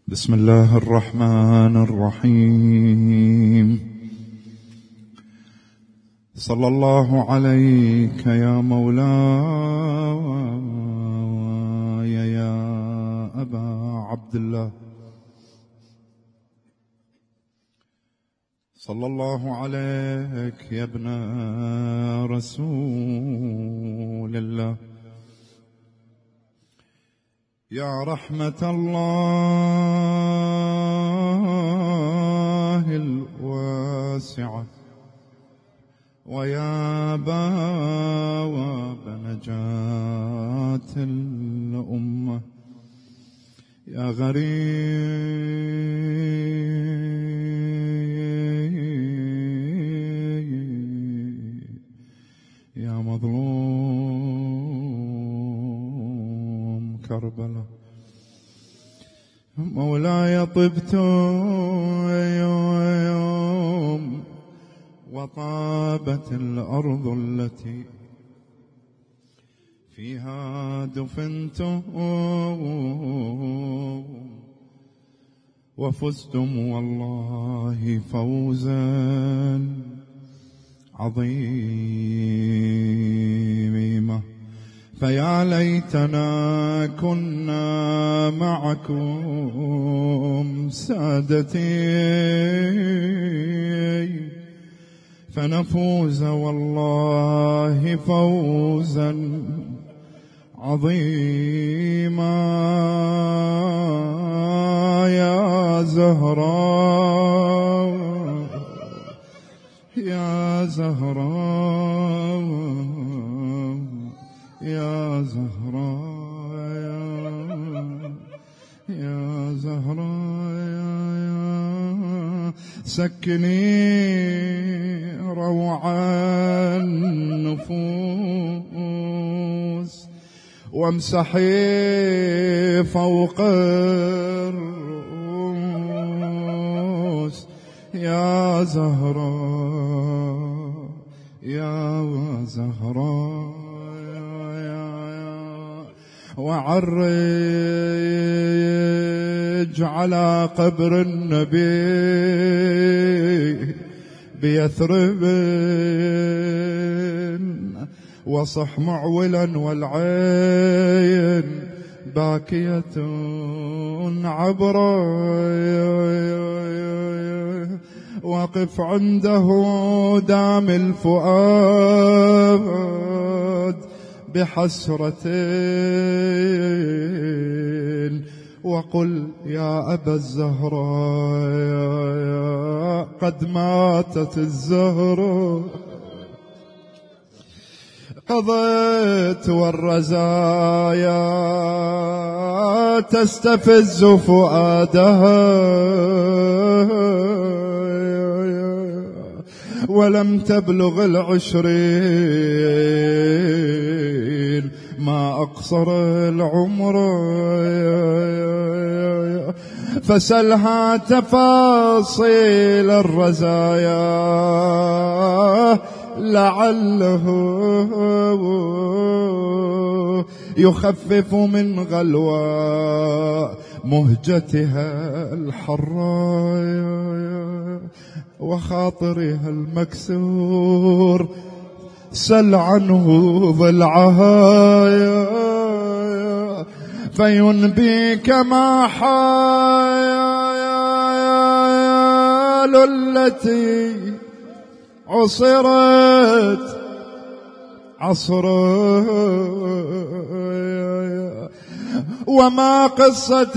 بسم الله الرحمن الرحيم. صلى الله عليك يا مولاي يا أبا عبد الله. صلى الله عليك يا ابن رسول الله، يا رحمة الله الواسعة، ويا بواب نجاة الأمة، يا غريب يا مظلوم كربلاء. مولاي طبت يوم وطابت الأرض التي فيها دفنتم، وفزتم والله فوزا عظيما. فيا ليتنا كنا معكم سادتي، فنفوز والله فوزا عظيما. يا زهراء يا زهراء يا زهراء يا زهراء، سكني روع النفوس، وامسحي فوق الرؤوس. يا زهراء يا زهراء، وعرج على قبر النبي بيثرب، وصح معولا والعين باكية عبرا، وقف عنده دام الفؤاد بحسرة، وقل يا أبا الزهراء قد ماتت الزهراء، قضيت والرزايا تستفز فؤادها، ولم تبلغ 20 ما أقصر العمر. فسلها تفاصيل الرزايا لعله يخفف من غلوى مهجتها الحراء، وخاطرها المكسور سل عنه ضلعها، فينبيك ما حال التي عصرت عصرا، وما قصة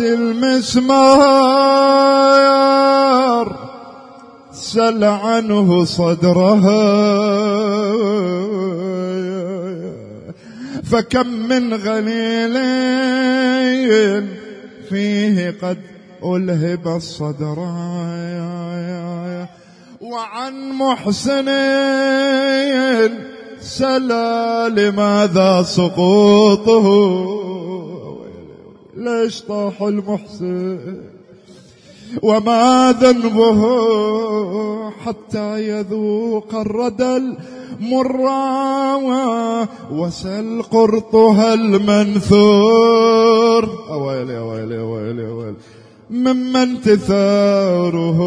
المسمار سل عنه صدرها، فكم من غليل فيه قد ألهب الصدر، وعن محسن سلا لماذا سقوطه، ليش طاح المحسن وما ذنبه حتى يذوق الردى المرا، وسل قرطها المنثور. أويلي أويلي أويلي أويلي ممن تثاره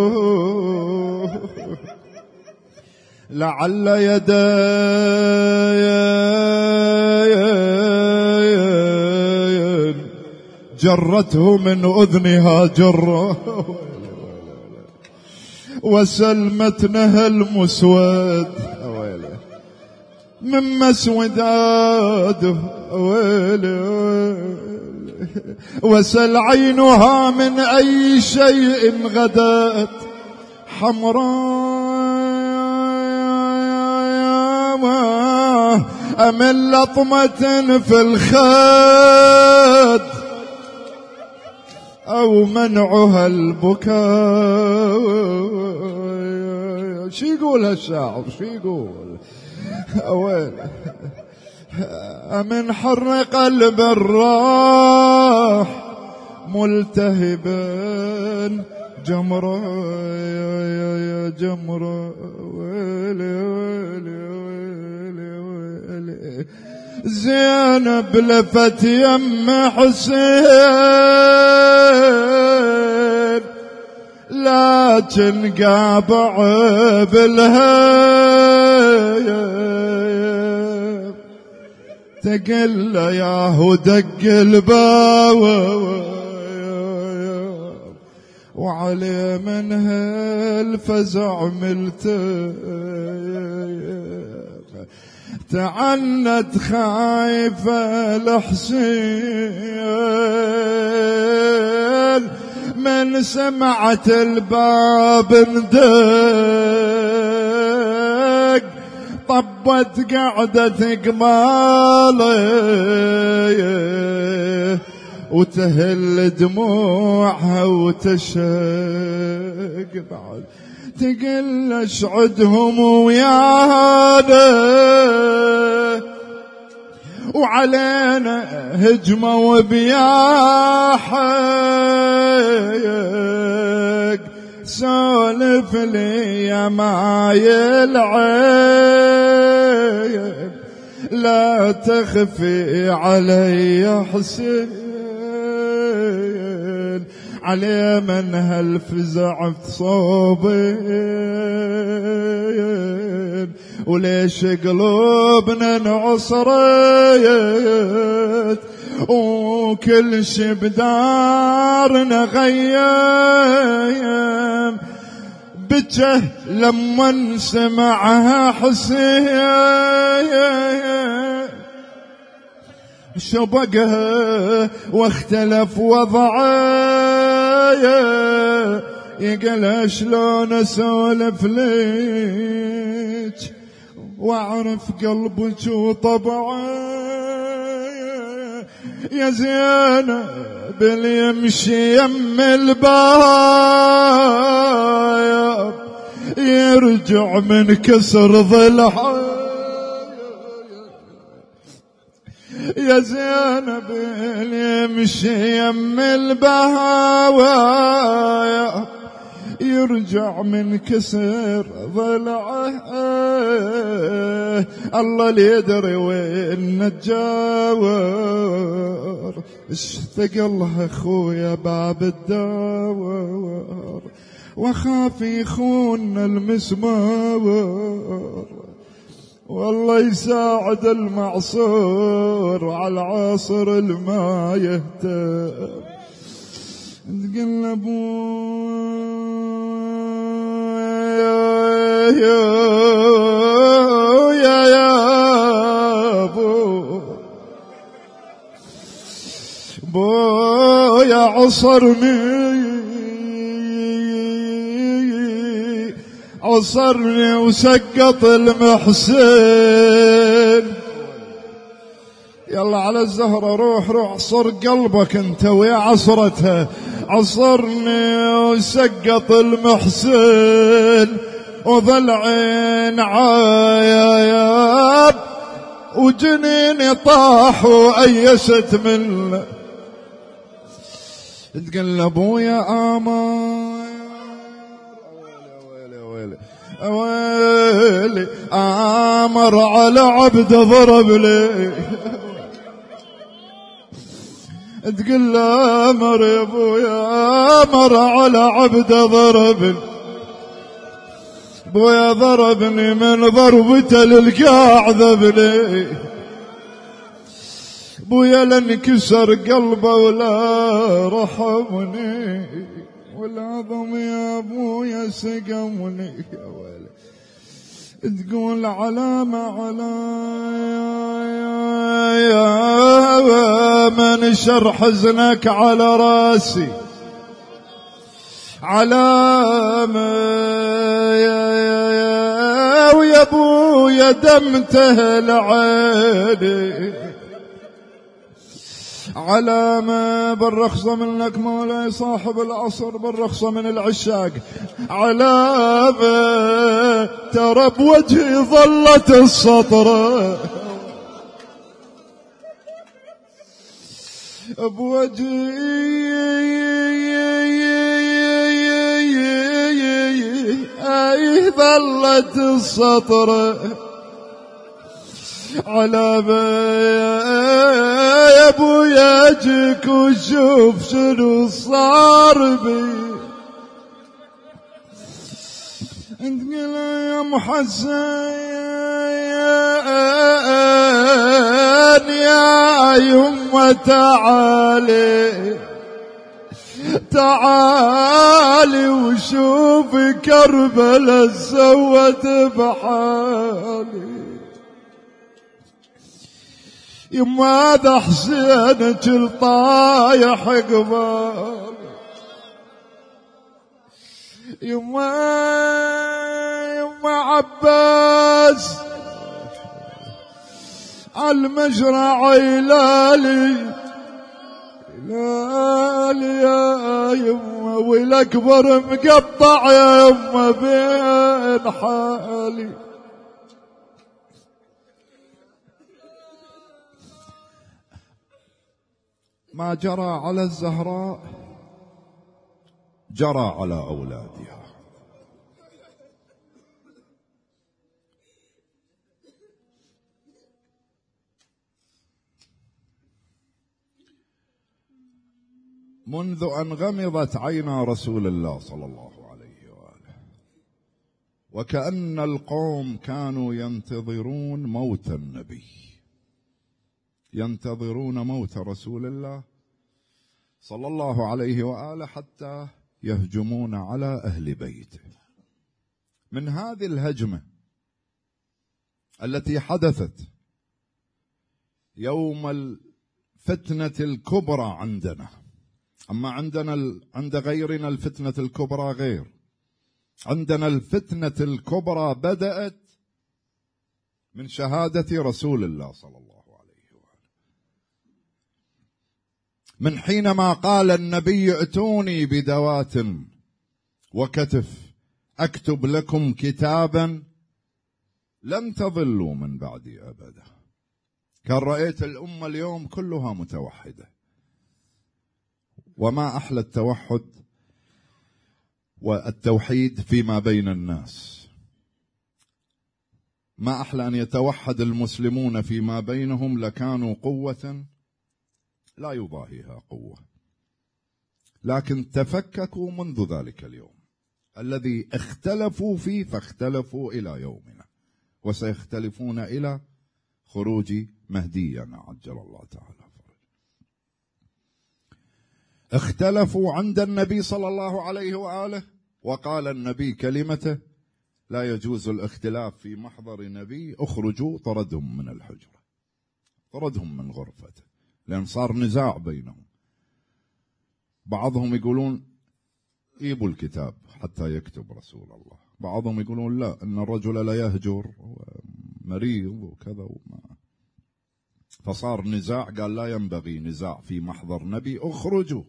لعل يداي جرته من أذنها جرة وسلمتنها المسود من مسوداده وسل عينها من أي شيء غدت حمراء أمن لطمة في الخد أو منعها البكاء. شو يقول هالشاعر شو يقول؟ أويل أمن حر قلب الراح ملتهبا جمرة يا جمرة ويلي ويلي ويلي ويلي زينب لفت يم حسين لكن قابع بالهيب تقل ياهو دق الباب وعلي منها الفزع ملتهب تعنت خايفة الحسين من سمعت الباب ندق طبت قعدة قباله وتهل دموعها وتشق بعد تقل اشعدهم ويانا وعلينا هجمة وبياحق سولف لي يا مايل عين لا تخفي علي حسين علي من هالفزع في صوبين وليش قلوبنا انعصرت وكل شي بدارنا غيم بجه لما سمعها حسين شبقها واختلف وضعه يقل شلون اسولف ليك واعرف قلبك وطبعه يا زينب اللي يمشي يم الباب يرجع من كسر ضلعه يا زينب اللي يمشي يم الباب يرجع من كسر ضلعه الله اللي يدري وين نتجاور اشتقلها اخويا باب الدار وخاف يخون المسمار والله يساعد المعصور على العاصر الما يهتم تقلبوا يا بو يا عصرني وسقط المحسن يلا على الزهرة روح عصر قلبك انت ويا عصرتها عصرني وسقط المحسن وظل عين عايب وجنيني طاح وأيست من تقلبوا يا آمار ويلي آمر على عبد ضرب لي تقول له امر يا ابويا امر على عبده ضربني، ابويا ضربني من ضربته للقاع ذبني، ابويا لانكسر قلبه ولا رحمني، والعظم يا ابويا سقمني. يا ويلي تقول علامة يا من شر حزنك على راسي، علامة ويا ابويا دمته لعيني، علامة بالرخصة منك مولاي صاحب العصر، بالرخصة من العشاق، علامة ترى بوجهي ظلت السطرة، بوجهي ظلت السطرة، علامة يا ابويا اجيك وشوف شنو صار بي، انت قل يا محسن يا يمه تعالي تعالي وشوف كربلاء سوت بحالي، يما ذا حسينك الطايح قبال، يما عباس عالمجرع يلالي يا يما، والاكبر مقطع يا يما بين حالي، ما جرى على الزهراء جرى على أولادها. منذ أن غمضت عينا رسول الله صلى الله عليه وآله وكأن القوم كانوا ينتظرون موت النبي، ينتظرون موت رسول الله صلى الله عليه وآله حتى يهجمون على أهل بيته. من هذه الهجمة التي حدثت يوم الفتنة الكبرى عندنا، أما عند غيرنا الفتنة الكبرى غير، عندنا الفتنة الكبرى بدأت من شهادة رسول الله صلى الله عليه وآله، من حينما قال النبي ائتوني بدوات وكتف أكتب لكم كتابا لن تضلوا من بعدي أبدا. كان رأيت الأمة اليوم كلها متوحدة، وما أحلى التوحد والتوحيد فيما بين الناس، ما أحلى أن يتوحد المسلمون فيما بينهم، لكانوا قوة لا يضاهيها قوة، لكن تفككوا منذ ذلك اليوم الذي اختلفوا فيه، فاختلفوا إلى يومنا، وسيختلفون إلى خروج مهدينا عجل الله تعالى فرج. اختلفوا عند النبي صلى الله عليه وآله، وقال النبي كلمته لا يجوز الاختلاف في محضر نبي، اخرجوا، طردهم من الحجرة، طردهم من غرفته، لأن صار نزاع بينهم. بعضهم يقولون ايبوا الكتاب حتى يكتب رسول الله، بعضهم يقولون لا، ان الرجل لا يهجر مريض وكذا وما. فصار نزاع، قال لا ينبغي نزاع في محضر نبي، اخرجوا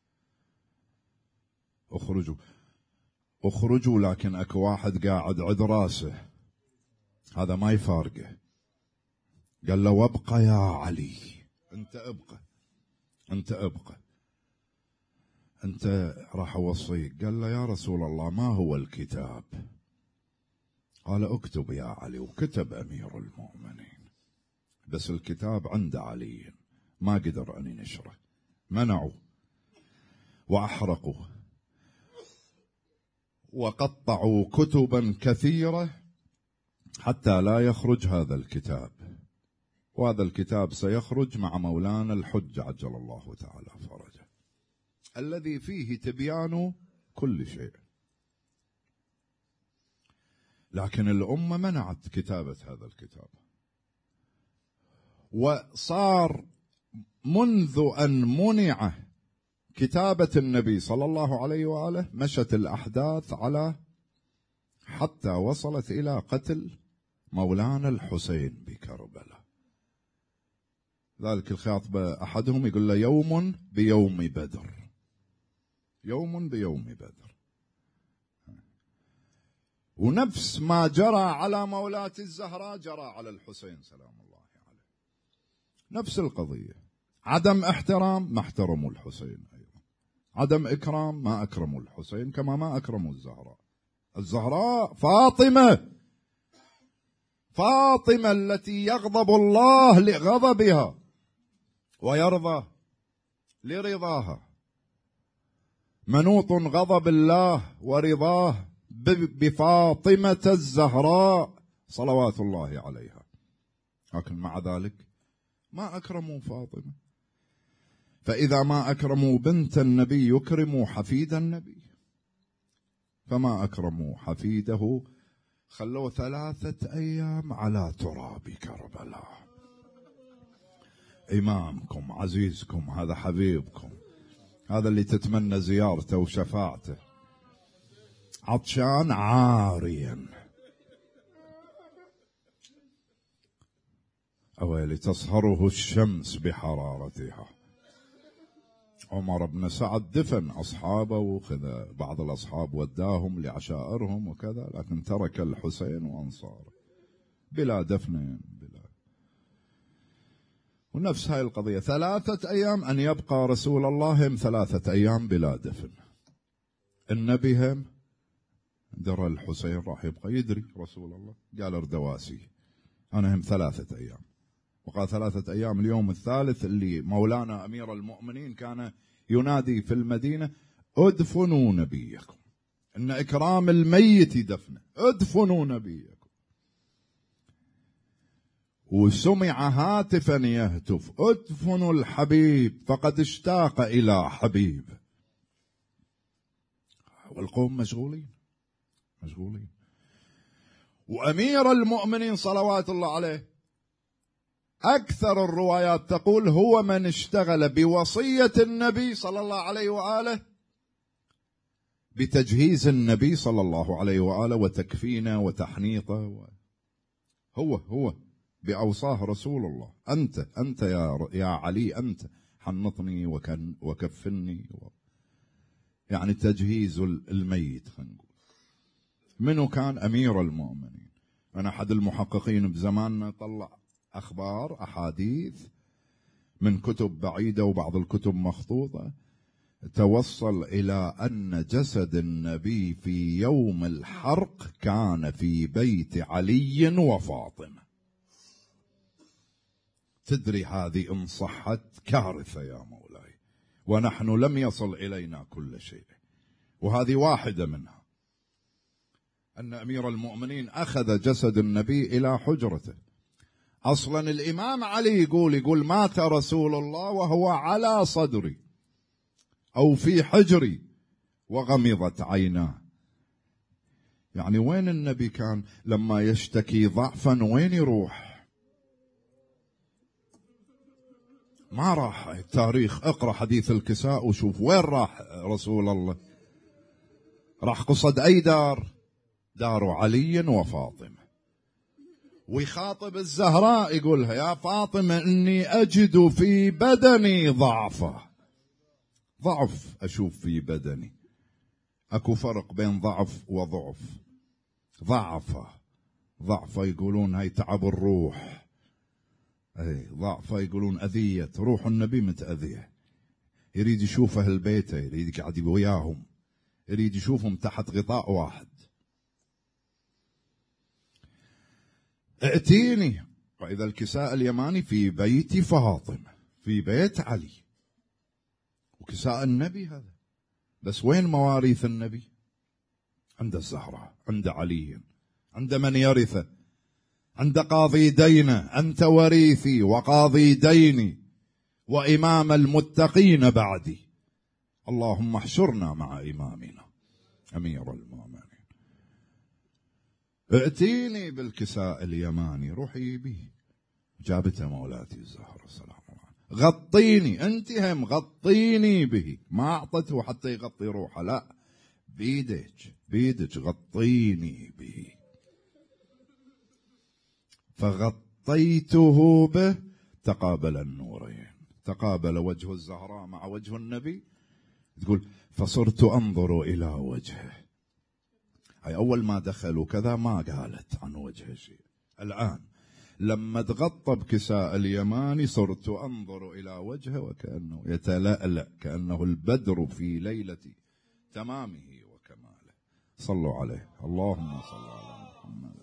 اخرجوا اخرجوا. لكن اكو واحد قاعد عد راسه، هذا ما يفارقه، قال له وابقى يا علي، انت ابقى، انت ابقى، انت راح اوصيك. قال له يا رسول الله ما هو الكتاب؟ قال اكتب يا علي، وكتب امير المؤمنين، بس الكتاب عند علي ما قدر ان ينشره، منعوا وأحرقوا وقطعوا كتبا كثيرة حتى لا يخرج هذا الكتاب. وهذا الكتاب سيخرج مع مولانا الحج عجل الله تعالى فرجه، الذي فيه تبيان كل شيء. لكن الأمة منعت كتابة هذا الكتاب، وصار منذ أن منع كتابة النبي صلى الله عليه وآله مشت الأحداث على حتى وصلت إلى قتل مولانا الحسين بكربلاء. ذلك الخاطبة أحدهم يقول له يوم بيوم بدر، يوم بيوم بدر. ونفس ما جرى على مولاة الزهراء جرى على الحسين سلام الله عليه، نفس القضية. عدم احترام، ما احترموا الحسين أيضا. عدم إكرام، ما أكرموا الحسين كما ما أكرموا الزهراء. الزهراء فاطمة، فاطمة التي يغضب الله لغضبها ويرضى لرضاها. منوط غضب الله ورضاه بفاطمة الزهراء صلوات الله عليها. لكن مع ذلك ما أكرموا فاطمة. فإذا ما أكرموا بنت النبي يكرموا حفيد النبي، فما أكرموا حفيده خلوه 3 أيام على تراب كربلاء. إمامكم عزيزكم، هذا حبيبكم، هذا اللي تتمنى زيارته وشفاعته، عطشان عاريا. أويلي تصهره الشمس بحرارتها. عمر بن سعد دفن أصحابه وكذا، بعض الأصحاب وداهم لعشائرهم وكذا، لكن ترك الحسين وأنصاره بلا دفن بلا. ونفس هاي القضية 3 أيام أن يبقى رسول الله هم 3 أيام بلا دفن. النبي هم درى الحسين راح يبقى، يدري رسول الله قال اردواسي أنا هم 3 أيام. وقال 3 أيام. اليوم الثالث اللي مولانا أمير المؤمنين كان ينادي في المدينة ادفنوا نبيكم، إن إكرام الميت دفنه، ادفنوا نبيكم. وسمع هاتفا يهتف ادفنوا الحبيب فقد اشتاق إلى حبيب. والقوم مشغولين. وأمير المؤمنين صلوات الله عليه أكثر الروايات تقول هو من اشتغل بوصية النبي صلى الله عليه وآله بتجهيز النبي صلى الله عليه وآله وتكفينه وتحنيطه. هو بأوصاه رسول الله، أنت يا علي، أنت حنطني وكفني يعني تجهيز الميت. خلينا نقول منو كان أمير المؤمنين. أنا أحد المحققين بزماننا طلع أخبار أحاديث من كتب بعيدة وبعض الكتب مخطوطة، توصل إلى أن جسد النبي في يوم الحرق كان في بيت علي وفاطمة. تدري هذه إن صحت كارثة يا مولاي، ونحن لم يصل إلينا كل شيء، وهذه واحدة منها. أن أمير المؤمنين أخذ جسد النبي إلى حجرته. أصلا الإمام علي يقول مات رسول الله وهو على صدري أو في حجري وغمضت عيناه. يعني وين النبي كان لما يشتكي ضعفا؟ وين يروح؟ ما راح. التاريخ اقرأ حديث الكساء وشوف وين راح رسول الله. راح قصد أي دار؟ دار علي وفاطمة. ويخاطب الزهراء يقولها يا فاطمة إني أجد في بدني ضعف أشوف في بدني. أكو فرق بين ضعف وضعف. ضعف يقولون هاي تعب الروح، أي ضعف يقولون أذية روح النبي، متأذية، يريد يشوف أهل بيته، يريد يقعد وياهم، يريد يشوفهم تحت غطاء واحد. ائتيني. وإذا الكساء اليماني في بيت فاطمة، في بيت علي. وكساء النبي هذا. بس وين مواريث النبي؟ عند الزهراء، عند علي، عند من يرثه، عند قاضي دينه. أنت وريثي وقاضي ديني وإمام المتقين بعدي، اللهم احشرنا مع إمامنا أمير المؤمنين. ائتيني بالكساء اليماني، روحي به. جابته مولاتي الزهراء سلام الله، غطيني أنت هم، غطيني به. ما أعطته حتى يغطي روحه، لا، بيدك غطيني به. فغطيته به، تقابل النورين، تقابل وجه الزهراء مع وجه النبي. تقول فصرت أنظر إلى وجهه. هاي أول ما دخلوا كذا ما قالت عن وجهه شيء. الآن لما تغطى بكساء اليماني صرت أنظر إلى وجهه وكأنه يتلألأ، كأنه البدر في ليلة تمامه وكماله. صلوا عليه، اللهم صل على محمد.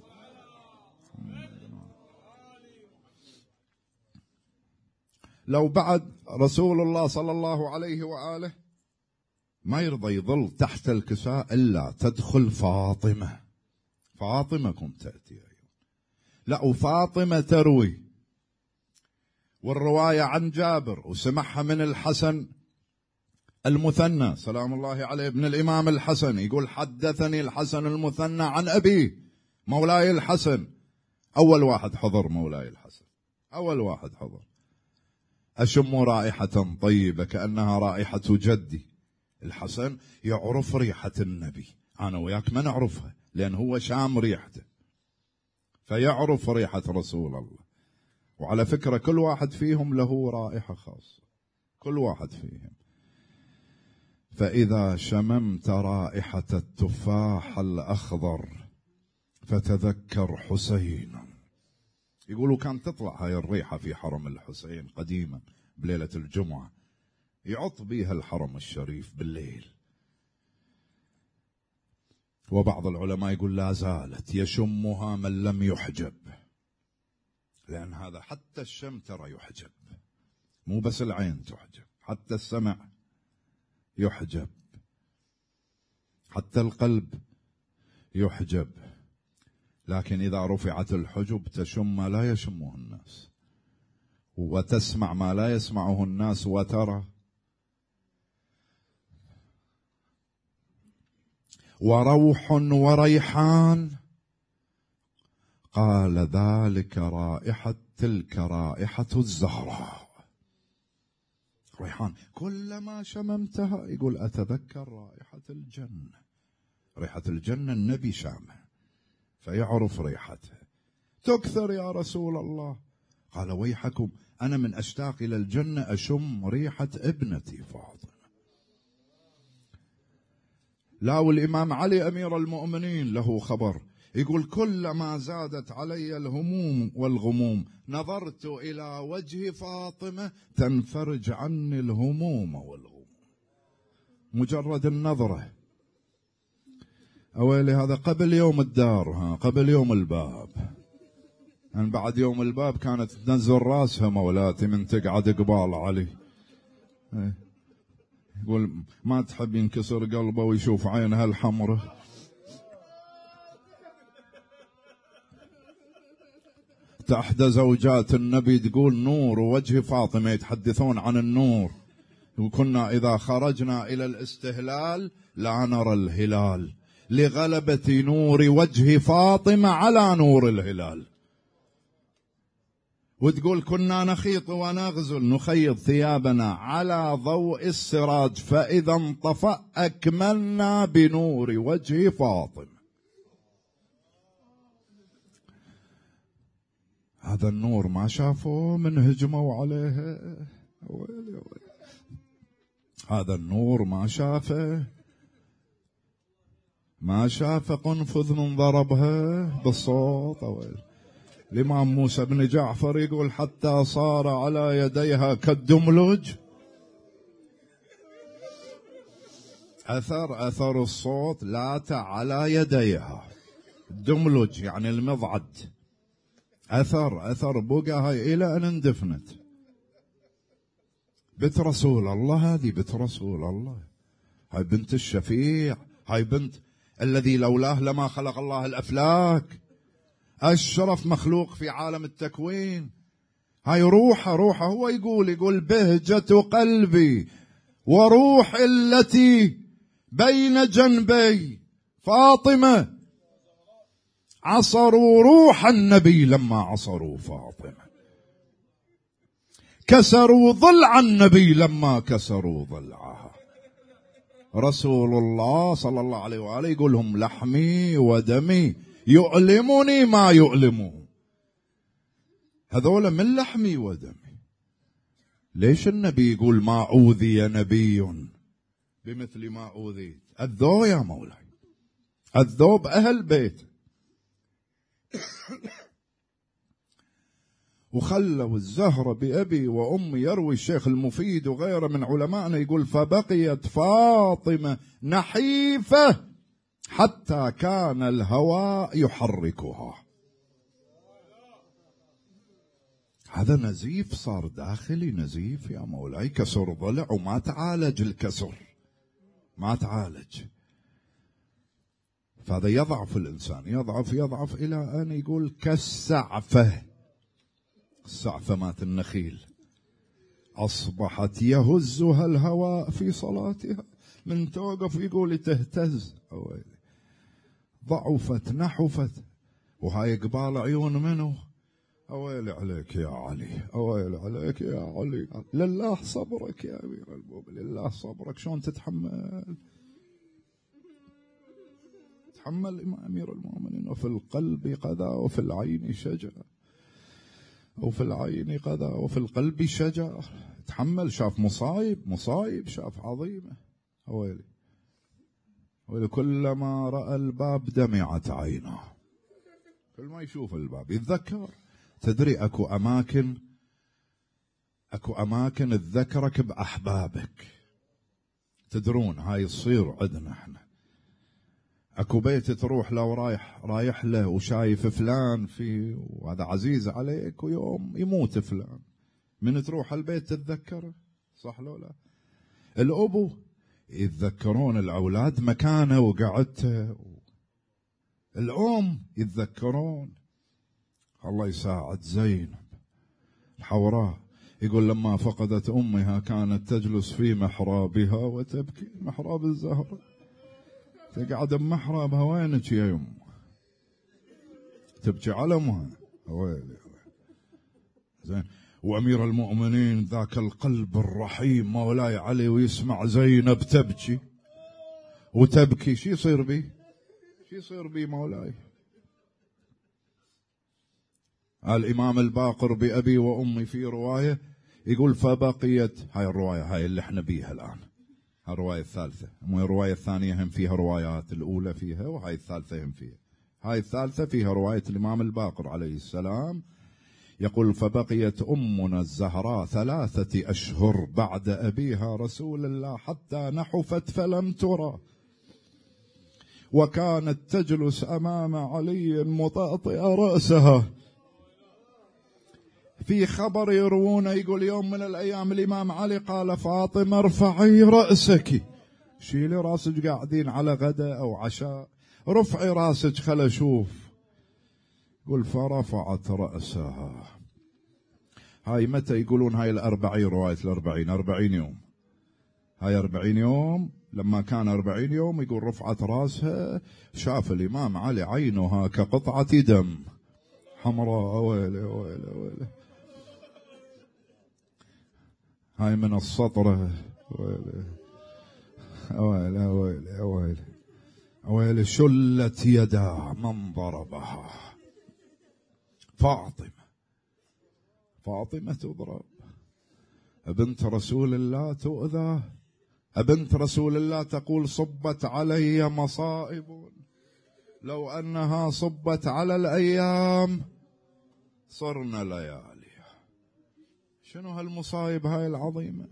لو بعد رسول الله صلى الله عليه وآله ما يرضى يظل تحت الكساء إلا تدخل فاطمة. فاطمة كنت تأتي، لا، وفاطمة تروي. والرواية عن جابر وسمعها من الحسن المثنى سلام الله عليه ابن الإمام الحسن، يقول حدثني الحسن المثنى عن أبيه مولاي الحسن. أول واحد حضر مولاي الحسن، أول واحد حضر. أشم رائحة طيبة كأنها رائحة جدي الحسن، يعرف ريحة النبي. أنا وياك ما نعرفها لأن هو شام ريحته، فيعرف ريحة رسول الله. وعلى فكرة كل واحد فيهم له رائحة خاصة، كل واحد فيهم. فإذا شممت رائحة التفاح الأخضر فتذكر حسين. يقولوا كان تطلع هاي الريحة في حرم الحسين قديما بليلة الجمعة، يعط بيها الحرم الشريف بالليل. وبعض العلماء يقول لا زالت يشمها من لم يحجب، لأن هذا حتى الشم ترى يحجب، مو بس العين تحجب، حتى السمع يحجب، حتى القلب يحجب. لكن إذا رفعت الحجب تشم ما لا يشمه الناس، وتسمع ما لا يسمعه الناس، وترى. وروح وريحان، قال ذلك تلك رائحة الزهراء. ريحان كلما شممتها يقول أتذكر رائحة الجنة. ريحة الجنة النبي شامه فيعرف ريحتها. تكثر يا رسول الله، قال ويحكم أنا من أشتاق إلى الجنة أشم ريحة ابنتي فاطمة. لا، والإمام علي أمير المؤمنين له خبر، يقول كلما زادت علي الهموم والغموم نظرت إلى وجه فاطمة تنفرج عني الهموم والغموم. مجرد النظرة. أويلي هذا قبل يوم الدار، قبل يوم الباب. يعني بعد يوم الباب كانت تنزل راسها مولاتي من تقعد قبال علي. يقول ما تحب ينكسر قلبه ويشوف عينها الحمرة. إحدى زوجات النبي تقول نور وجه فاطمة، يتحدثون عن النور، وكنا إذا خرجنا إلى الاستهلال لا نرى الهلال لغلبة نور وجه فاطمة على نور الهلال. وتقول كنا نخيط ونغزل نخيط ثيابنا على ضوء السراج فإذا انطفأ أكملنا بنور وجه فاطمة. هذا النور ما شافوه من هجموا عليها. هذا النور ما شافه، ما شاف قنفذ من ضربها بالصوت. الإمام موسى بن جعفر يقول حتى صار على يديها كالدملج، أثر الصوت لات على يديها. الدملج يعني المضعد، أثر بقى إلى أن اندفنت بنت رسول الله، هذه بنت رسول الله، هاي بنت الشفيع، هاي بنت الذي لولاه لما خلق الله الأفلاك، أشرف مخلوق في عالم التكوين. هاي روحه هو يقول بهجة قلبي وروح التي بين جنبي فاطمة عصروا روح النبي لما عصروا فاطمة، كسروا ضلع النبي لما كسروا ضلعها. رسول الله صلى الله عليه وآله يقول هم لحمي ودمي يؤلمني ما يؤلمه، هذول من لحمي ودمي. ليش النبي يقول ما أوذي نبي بمثل ما أوذيت؟ أذوه يا مولاي، أذوه بأهل بيت وخلوا الزهرة بأبي وأمي. يروي الشيخ المفيد وغيره من علمائنا يقول فبقيت فاطمة نحيفة حتى كان الهواء يحركها. هذا نزيف صار داخلي، نزيف يا مولاي، كسر ضلع وما تعالج الكسر، ما تعالج. فهذا يضعف الإنسان، يضعف إلى أن يقول كالسعفة. السعفة مات النخيل أصبحت يهزها الهواء في صلاتها، من توقف يقول تهتز، ضعفت نحفت. وهاي قبال عيون منه، أويل عليك يا علي، أويل عليك يا علي، لله صبرك يا أمير المؤمنين، لله صبرك. شلون تتحمل أمير المؤمنين؟ وفي القلب قذى وفي العين شجر، وفي العين قذى وفي القلب شجر. تحمل، شاف مصايب شاف عظيمة. أويلي كلما رأى الباب دمعت عينه، كل ما يشوف الباب يتذكر. تدري أكو أماكن تذكرك بأحبابك، تدرون هاي تصير عندنا احنا. أكو بيت تروح لو رايح له وشايف فلان فيه وهذا عزيز عليك، ويوم يموت فلان من تروح البيت تتذكره، صح لو لا؟ الأبو يتذكرون الأولاد مكانه وقعدته، الأم يتذكرون. الله يساعد زينب الحوراء يقول لما فقدت أمها كانت تجلس في محرابها وتبكي. محراب الزهرة، تقعد بمحرابها، وينك يا يم؟ تبكي على أمها. زين. وأمير المؤمنين ذاك القلب الرحيم مولاي علي، ويسمع زينب تبكي وتبكي، شي يصير بي مولاي؟ الإمام الباقر بأبي وأمي في رواية يقول فبقيت، هاي الرواية هاي اللي احنا بيها الآن، الرواية الثالثة، مو الرواية الثانية هم فيها روايات، الأولى فيها وهاي الثالثة هم فيها. هاي الثالثة فيها رواية الإمام الباقر عليه السلام يقول فبقيت أمنا الزهراء 3 أشهر بعد أبيها رسول الله حتى نحفت فلم ترى، وكانت تجلس أمام علي مطأطئة رأسها. في خبر يروونه يقول يوم من الأيام الإمام علي قال فاطمة ارفعي رأسك، شيلي رأسك، قاعدين على غداء أو عشاء، رفعي رأسك خل أشوف. يقول فرفعت رأسها. هاي متى يقولون؟ هاي 40 رواية 40 يوم، هاي 40 يوم. لما كان 40 يوم يقول رفعت رأسها، شاف الإمام علي عينها كقطعة دم حمراء. أويلي هاي من السطرة. أويلي شلت يدا من ضربها. فاطمة تضرب، بنت رسول الله تؤذى، بنت رسول الله تقول صبت علي مصائب لو أنها صبت على الأيام صرنا ليالي. شنو هالمصايب هاي العظيمة؟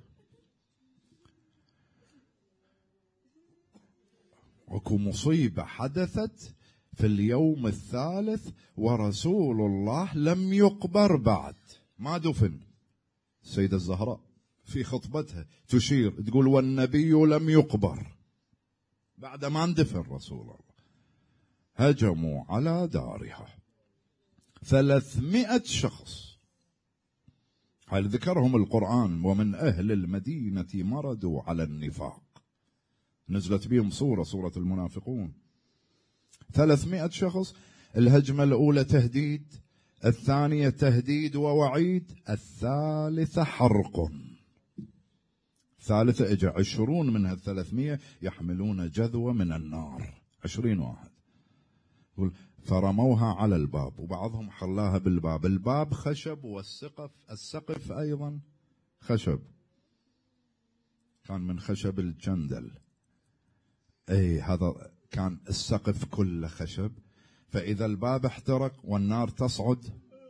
وكو مصيبة حدثت في اليوم الثالث ورسول الله لم يقبر بعد، ما دفن. السيدة الزهراء في خطبتها تشير تقول والنبي لم يقبر بعد ما اندفن رسول الله. هجموا على دارها 300 شخص، هل ذكرهم القرآن ومن أهل المدينة مردوا على النفاق، نزلت بهم سورة المنافقون. 300 شخص. الهجمة الأولى تهديد، الثانية تهديد ووعيد، الثالثة حرق. ثالثة اجى 20 من 300 يحملون جذوة من النار، 20 واحد. فرموها على الباب، وبعضهم خلاها بالباب، الباب خشب والسقف أيضا خشب، كان من خشب الجندل. هذا كان السقف كله خشب، فإذا الباب احترق والنار تصعد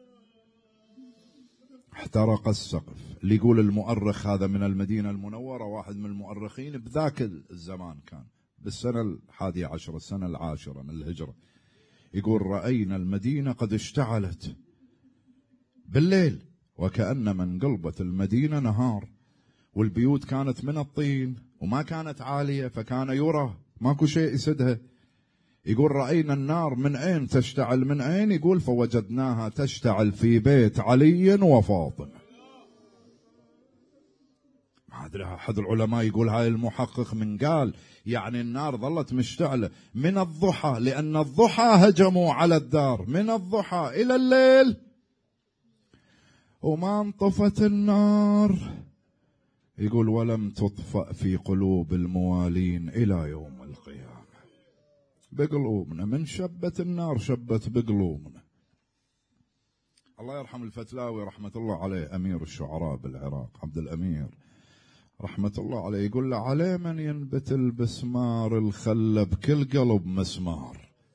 احترق السقف. اللي يقول المؤرخ هذا من المدينة المنورة، واحد من المؤرخين بذاك الزمان، كان بالسنة 11 السنة 10 من الهجرة، يقول رأينا المدينة قد اشتعلت بالليل وكأن من قلبت المدينة نهار، والبيوت كانت من الطين وما كانت عالية فكان يرى ماكو شيء يسدها. يقول رأينا النار من أين تشتعل، من أين؟ يقول فوجدناها تشتعل في بيت علي وفاطمة. ما أدري، أحد العلماء يقول هاي المحقق من قال يعني النار ظلت مشتعلة من الضحى، لأن الضحى هجموا على الدار من الضحى إلى الليل وما انطفت النار. يقول ولم تطفأ في قلوب الموالين إلى يوم القيامة. بقلوبنا من شبت النار شبت بقلوبنا. الله يرحم الفتلاوي رحمة الله عليه، أمير الشعراء بالعراق، عبد الأمير رحمة الله عليه، يقول له عليه من ينبت البسمار الخل بكل قلب مسمار،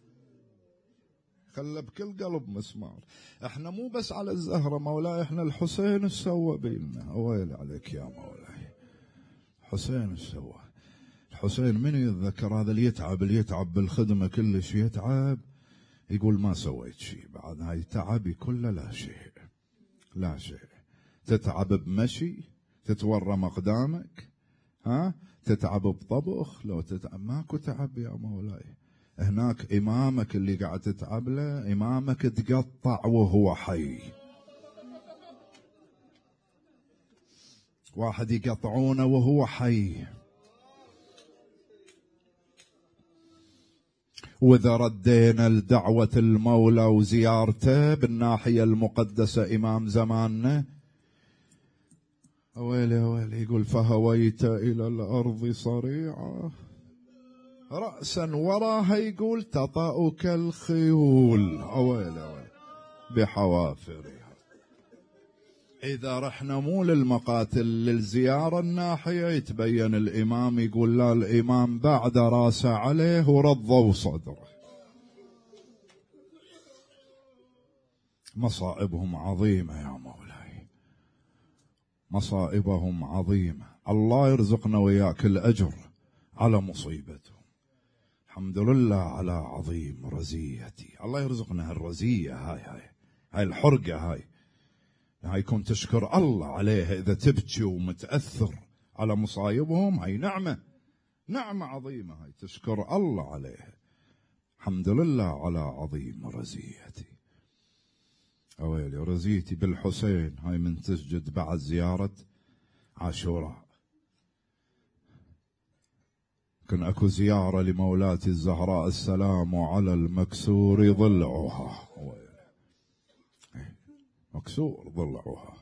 خل بكل قلب مسمار. احنا مو بس على الزهرة مولاي، احنا الحسين السوى بيلنا. ويل عليك يا مولاي، حسين السوى. الحسين من يتذكر هذا اللي يتعب بالخدمة كلش يتعب، يقول ما سويت شيء بعد هاي تعبي كله لا شيء، لا شيء. تتعب بمشي، تتورم أقدامك، تتعب بطبخ، لو تتعب ماكو تعب يا مولاي. هناك إمامك اللي قاعد تتعب له، إمامك تقطع وهو حي، واحد يقطعونه وهو حي. وإذا ردينا لدعوة المولى وزيارته بالناحية المقدسة إمام زماننا، ويلي ويلي، يقول فهويت إلى الأرض صريعة رأسا وراها، يقول تطأك الخيول، ويلي ويلي بحوافرها. إذا رحنا مو للمقاتل للزيارة الناحية، يتبين الإمام، يقول لا، الإمام بعد راسه عليه ورضوا صدره. مصائبهم عظيمة يا مولاي، مصائبهم عظيمة. الله يرزقنا وياك الأجر على مصيبتهم. الحمد لله على عظيم رزيتي. الله يرزقنا هالرزية هاي الحرقة هاي يكون تشكر الله عليها. إذا تبكي ومتأثر على مصايبهم، هاي نعمة عظيمة، هاي تشكر الله عليها. الحمد لله على عظيم رزيتي. أويلي رزيتي بالحسين، هاي من تسجد بعد زيارة عاشوراء. كان اكو زيارة لمولاتي الزهراء السلام على المكسور ضلعها، مكسور ضلعها.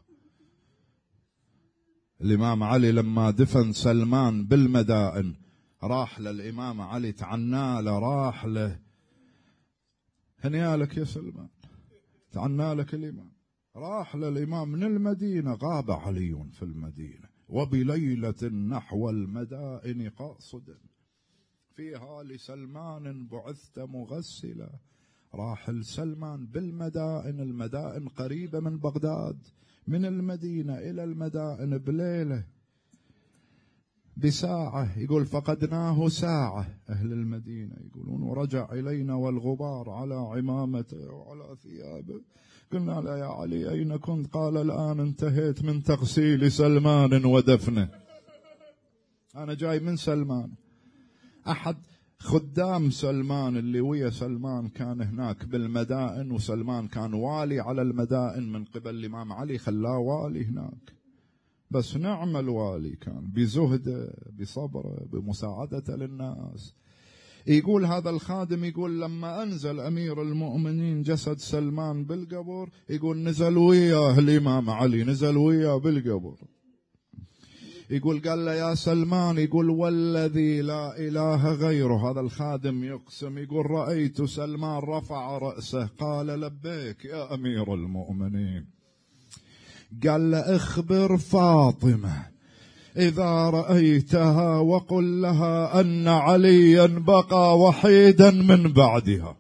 الإمام علي لما دفن سلمان بالمدائن راح للإمام علي تعنى له، راح له هنيالك يا سلمان، تعنى لك الإمام. راح للإمام من المدينة، غاب علي في المدينة وبليلة نحو المدائن قاصدا، فيها لسلمان بعثت مغسلا. راح لسلمان بالمدائن، المدائن قريبة من بغداد، من المدينة إلى المدائن بساعة. يقول فقدناه ساعة أهل المدينة يقولون، ورجع إلينا والغبار على عمامته وعلى ثيابه. قلنا له يا علي أين كنت؟ قال الآن انتهيت من تغسيل سلمان ودفنه. أنا جاي من سلمان. أحد خدام سلمان اللي ويا سلمان كان هناك بالمدائن، وسلمان كان والي على المدائن من قبل الإمام علي، خلاه والي هناك. بس نعم الوالي كان بزهده بصبره بمساعدته للناس. يقول هذا الخادم، يقول لما أنزل أمير المؤمنين جسد سلمان بالقبر، يقول نزل وياه الإمام علي، نزل وياه بالقبر. يقول قال له يا سلمان، يقول والذي لا إله غيره، هذا الخادم يقسم، يقول رأيت سلمان رفع رأسه قال لبيك يا أمير المؤمنين. قال له اخبر فاطمة إذا رأيتها وقل لها أن عليا بقى وحيدا من بعدها.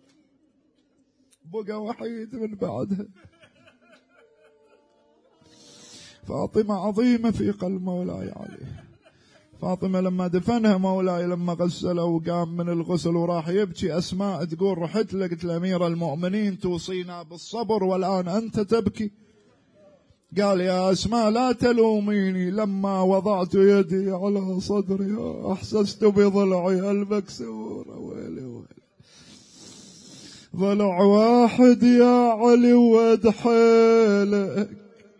بقى وحيد من بعدها. فاطمة عظيمة في قلب مولاي علي. فاطمة لما دفنها مولاي، لما غسله وقام من الغسل وراح يبكي، أسماء تقول رحت لقيت الأمير المؤمنين توصينا بالصبر والآن أنت تبكي. قال يا أسماء لا تلوميني، لما وضعت يدي على صدري أحسست بضلعي المكسور. ويلي ويلي، ضلع واحد يا علي ود حيلك.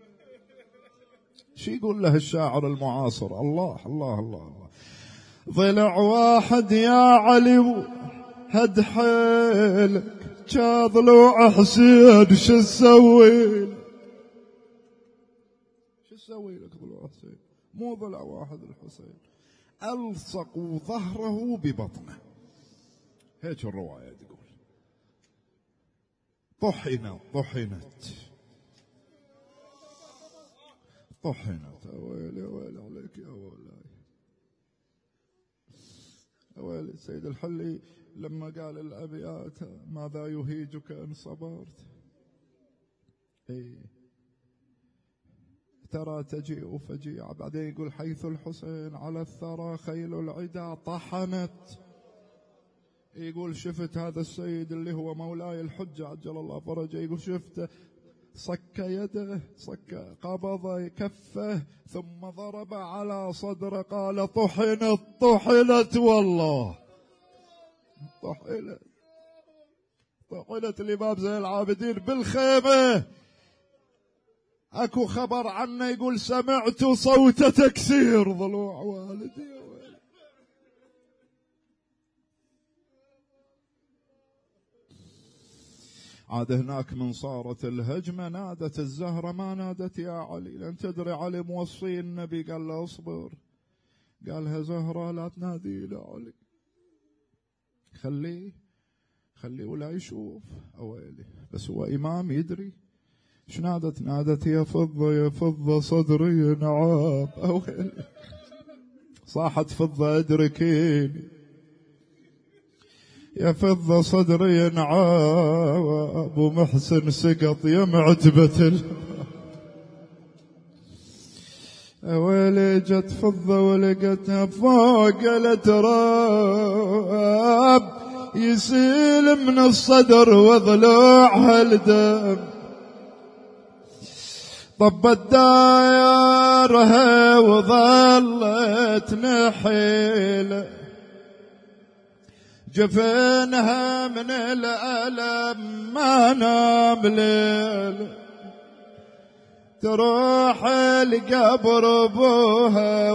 شو يقول له الشاعر المعاصر؟ الله الله الله الله. ضلع واحد يا علي هد حيلك، جا ضلوع حسين شو تسوي؟ شو تسوي لك ضلوع حسين؟ مو ضلع واحد الحسين، ألصقوا ظهره ببطنه. هيك الرواية تقول. طحنت. ويلي ويلي عليك يا مولاي. ويلي السيد الحلي لما قال الأبيات ماذا يهيجك إن صبرت، ترى تجيء فجيع. بعدين يقول حيث الحسين على الثرى خيل العدا طحنت. يقول شفت هذا السيد اللي هو مولاي الحجة عجل الله فرجه، يقول شفته صك يده، صك قبض كفه ثم ضرب على صدره قال طحنت والله طحنت الإمام زين العابدين بالخيمة. اكو خبر عنه يقول سمعت صوت تكسير ضلوع والدي. عاد هناك من صارت الهجمة نادت الزهرة، ما نادت يا علي، لأن تدري علي موصي النبي قال له اصبر، قالها زهرة لا تنادي له علي، خليه ولا يشوف. أويلي بس هو إمام يدري. ايش نادت؟ نادت يا فضة صدري نعاب. أويلي صاحت فضة ادركيني، يا فضة صدري نعاب، أبو محسن سقط يا معتبة ويلي جت فضة ولقتها فوق التراب يسيل من الصدر وضلوعها الدم. طبت دايرها وظلت نحيله، جفنها من الألم ما نام ليل، تروح القبر ابوها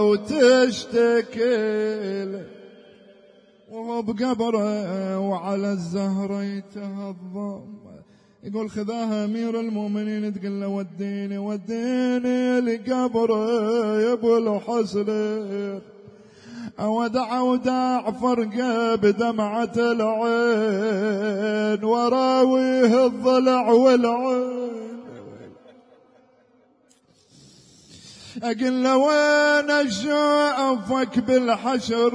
وتشتكي وهو بقبره وعلى الزهرة يتهضم. يقول خذاها أمير المؤمنين تقول له وديني لقبره يا ابو الحسن، ودع فرقه بدمعة العين وراويه الضلع والعين. أقول له وين أشوفك بالحشر،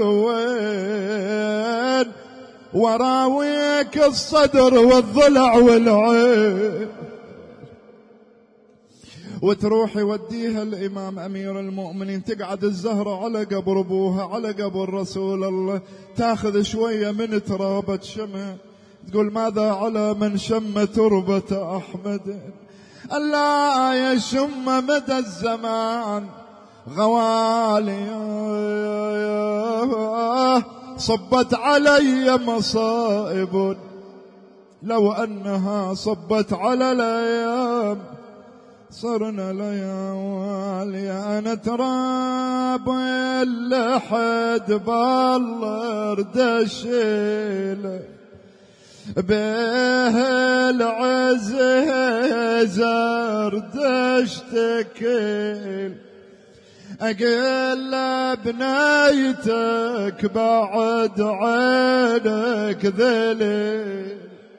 وين وراويك الصدر والضلع والعين، وتروح يوديها الإمام أمير المؤمنين، تقعد الزهرة على قبر أبوها على قبر رسول الله، تاخذ شوية من ترابة شمه، تقول ماذا على من شم تربة أحمد، ألا يشم مدى الزمان غوالي، صبت علي مصائب لو أنها صبت على الأيام، صرنا ليالي أنا تراب اللحد بالله ردشيله، به العز زردشتكيل، أقل بنيتك بعد عينك ذليل،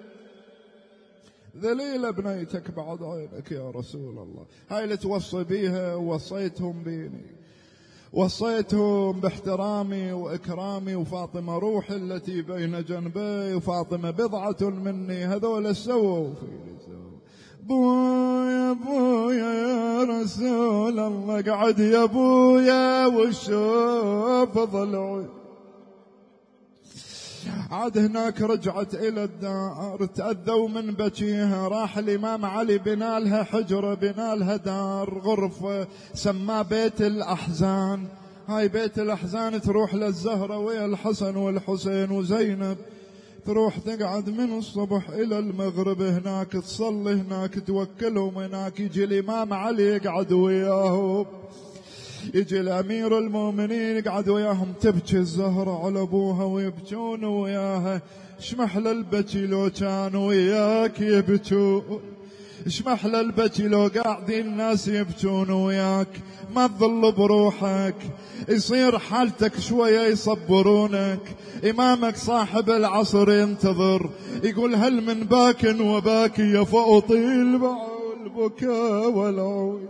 ذليل بنيتك بعد عينك يا رسول الله. هاي اللي توصي بيها، ووصيتهم بيني، وصيتهم باحترامي وإكرامي، وفاطمة روحي التي بين جنبي، وفاطمة بضعة مني، هذول سووا فيني بويا بويا يا رسول الله، قعد يا بويا وشوف ضلعي. عاد هناك رجعت إلى الدار، تأذوا من بكيها، راح الإمام علي بنالها حجرة، بنالها دار غرفة سماه بيت الأحزان. هاي بيت الأحزان تروح للزهرة ويا الحسن والحسين وزينب، تروح تقعد من الصبح إلى المغرب هناك، تصلي هناك، توكلهم هناك. يجي الإمام علي يقعد وياهم، يجي الأمير المؤمنين يقعد وياهم، تبكي الزهرة على أبوها ويبكون وياها. شمحل البكي لو كانوا وياك يبكون، شمحل البكي لو قاعدين الناس يبكون وياك، ما تظل بروحك، يصير حالتك شوية يصبرونك. إمامك صاحب العصر ينتظر، يقول هل من باك وباكي فأطيل مع البكاء والعوي.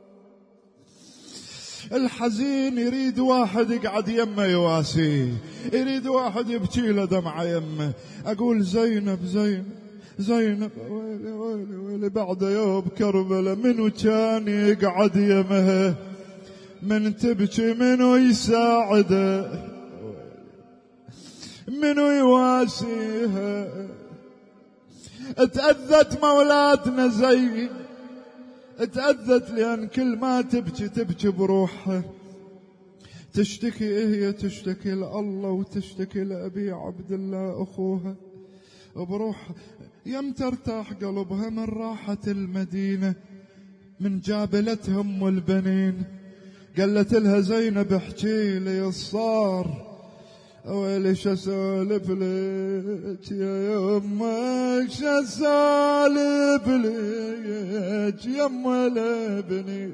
الحزين يريد واحد يقعد يمه يواسيه، يريد واحد يبكي له دمعة يمه. أقول زينب زينب زينب، ويلي ويلي ويلي، بعد يوم كربلاء منو كان يقعد يمه، من تبكي منو يساعده، منو يواسيها. تأذت مولاتنا زين، تأذت لأن كل ما تبكي تبكي بروحها، تشتكي هي، تشتكي لله وتشتكي لأبي عبد الله أخوها بروحها. يم ترتاح قلبها من راحة المدينة، من جابلتهم والبنين. قالت لها زينب احكي لي الصار، ويلي شسالف لك يا يما، شسالف لك يما لابني،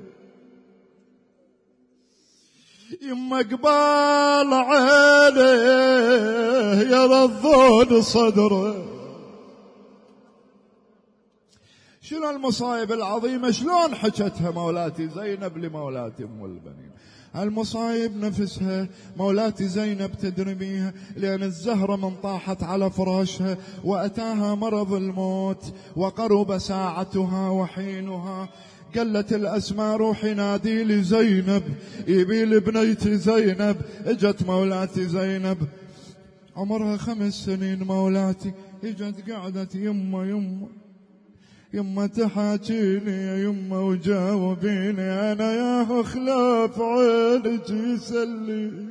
يما قبال عينيه يرضون صدره. شنو المصايب العظيمة شلون حكتها مولاتي زينب لمولاتي أم البنين. المصايب نفسها مولاتي زينب تدري بيها، لأن الزهرة من طاحت على فراشها وأتاها مرض الموت وقرب ساعتها وحينها. قالت الأسماء روحي نادي لي زينب، يبي لي بنيتي زينب. اجت مولاتي زينب عمرها 5 سنين، مولاتي اجت قعدت يما يما يما تحاكيني يا يما وجاوبيني، أنا يا خلاف عينك يسليني،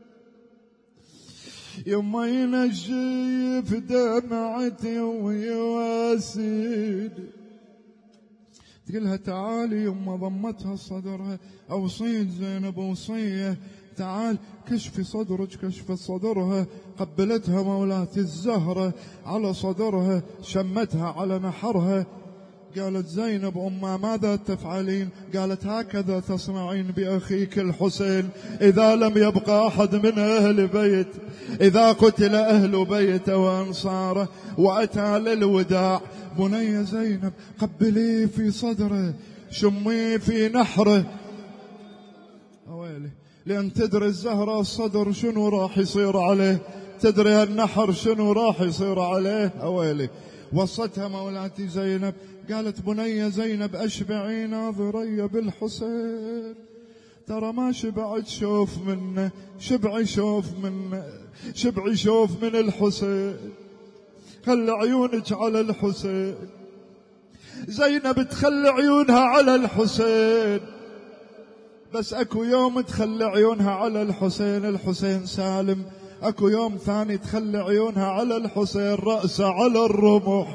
يما ينجي في دمعتي ويواسيني. تقولها تعالي يما، ضمتها صدرها، أوصيت زينب وصية، تعال كشفي صدرك، كشفت صدرها. قبلتها مولاتي الزهرة على صدرها، شمتها على نحرها. قالت زينب أمه ماذا تفعلين؟ قالت هكذا تصنعين بأخيك الحسين إذا لم يبقى أحد من أهل بيت، إذا قتل أهل بيت وأنصاره وأتى للوداع. بني زينب قبليه في صدره، شميه في نحره. أويلي، لأن تدري الزهرة الصدر شنو راح يصير عليه، تدري النحر شنو راح يصير عليه. أويلي، وصتها مولاتي زينب قالت بني زينب أشبعي ناظري بالحسين، ترى ما شبعت شوف منه، شبعي شوف منه، شبعي شوف من الحسين، خلي عيونك على الحسين. زينب تخلي عيونها على الحسين، بس اكو يوم تخلي عيونها على الحسين الحسين سالم، اكو يوم ثاني تخلي عيونها على الحسين رأسه على الرمح.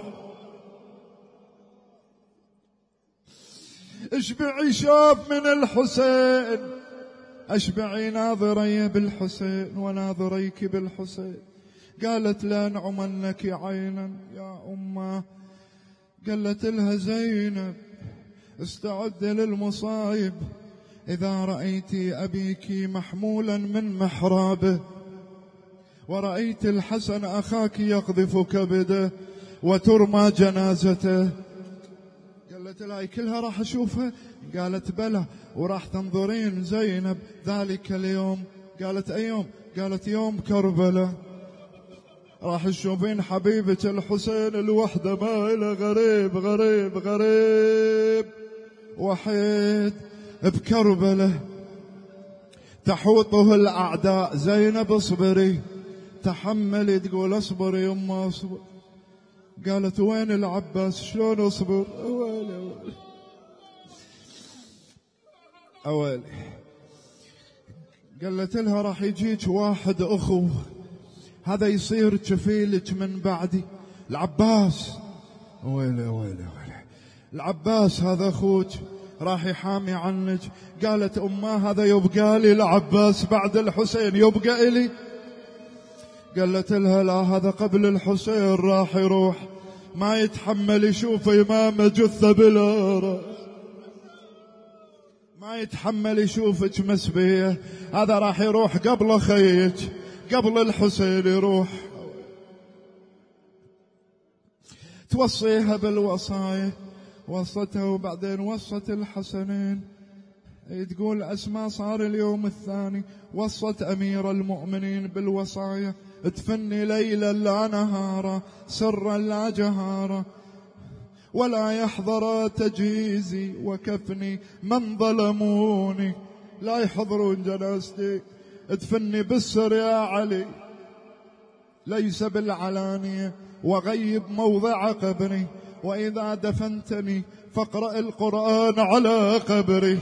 اشبعي شوف من الحسين، اشبعي ناظري بالحسين وناظريك بالحسين. قالت لا نعمنك عينا يا أمه. قالت لها زينب استعد للمصايب، إذا رأيت أبيك محمولا من محرابه، ورأيت الحسن أخاك يقذف كبده وترمى جنازته. قالت لها كلها راح أشوفها؟ قالت بلى، وراح تنظرين زينب ذلك اليوم. قالت أي يوم؟ قالت يوم كربلاء، راح تشوفين حبيبك الحسين الوحدة ما إلى غريب غريب غريب وحيد بكربلاء تحوطه الأعداء. زينب اصبري تحملي، تقول اصبري يما اصبر. قالت وين العباس؟ شلون اصبر؟ أويلي أويلي. قالت لها راح يجيك واحد أخو، هذا يصير كفيلك من بعدي، العباس. ويلي ويلي ويلي، العباس هذا أخوك راح يحامي عنك. قالت أمه هذا يبقى لي العباس بعد الحسين، يبقى إلي؟ قالت لها لا، هذا قبل الحسين راح يروح، ما يتحمل يشوف إمامه جثة بلا رأس، ما يتحمل يشوفك مسبية، هذا راح يروح قبل خيك، قبل الحسين يروح. توصيها بالوصايا، وصتها وبعدين وصت الحسنين. تقول أسماء صار اليوم الثاني وصت أمير المؤمنين بالوصايا، تفني ليلا لا نهارا، سرا لا جهارا، ولا يحضر تجهيزي وكفني من ظلموني، لا يحضرون جنازتي، ادفني بالسر يا علي ليس بالعلانية، وغيب موضع قبري، وإذا دفنتني فاقرأ القرآن على قبري،